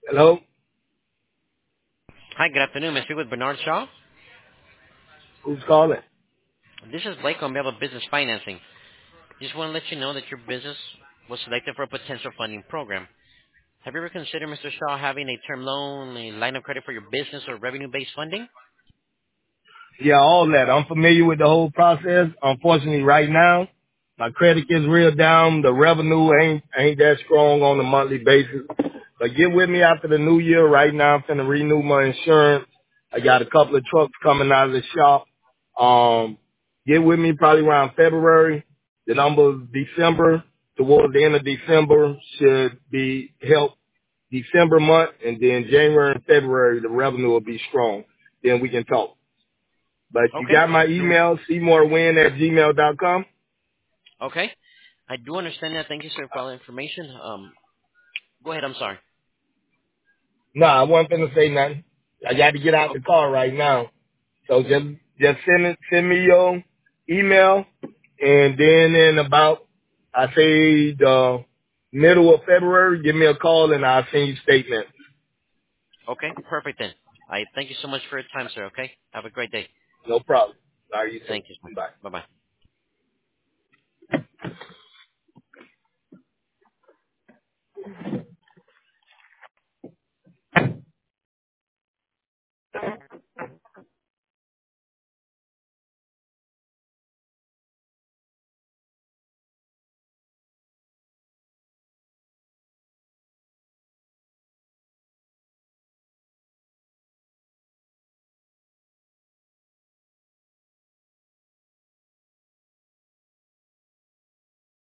Hello? Hi, good afternoon. May I speak with Bernard Shaw? Who's calling? This is Blake on behalf of Business Financing. Just want to let you know that your business was selected for a potential funding program. Have you ever considered, Mr. Shaw, having a term loan, a line of credit for your business, or revenue-based funding? Yeah, all that. I'm familiar with the whole process. Unfortunately, right now, my credit is real down. The revenue ain't that strong on a monthly basis. But get with me after the new year. Right now, I'm finna renew my insurance. I got a couple of trucks coming out of the shop. Get with me probably around February. The number of December, towards the end of December, should be help December month, and then January and February, the revenue will be strong. Then we can talk. But you Okay. got my email, seymourwin@gmail.com. Okay. I do understand that. Thank you, sir, for all the information. Go ahead. I'm sorry. No, I wasn't finna say nothing. I got to get out Oh, the car right now. So just send me your email, and then in about, I say the middle of February, give me a call and I'll send you statements. okay. Perfect then. I thank you so much for your time, sir. Okay. Have a great day. No problem. All right, you too. Thank you, sir. Bye. Bye-bye.